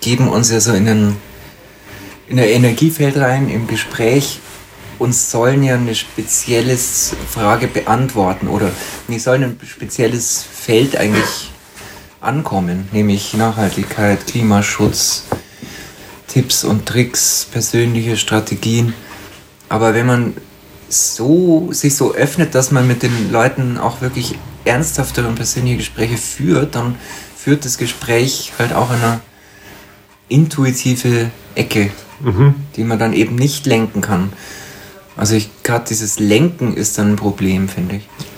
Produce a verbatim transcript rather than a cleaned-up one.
begeben uns ja so in ein, in ein Energiefeld rein im Gespräch und sollen ja eine spezielle Frage beantworten oder wir sollen ein spezielles Feld eigentlich ankommen, nämlich Nachhaltigkeit, Klimaschutz, Tipps und Tricks, persönliche Strategien. Aber wenn man so, sich so öffnet, dass man mit den Leuten auch wirklich ernsthaftere und persönliche Gespräche führt, dann führt das Gespräch halt auch in eine intuitive Ecke, mhm. die man dann eben nicht lenken kann. Also ich gerade dieses Lenken ist dann ein Problem, finde ich.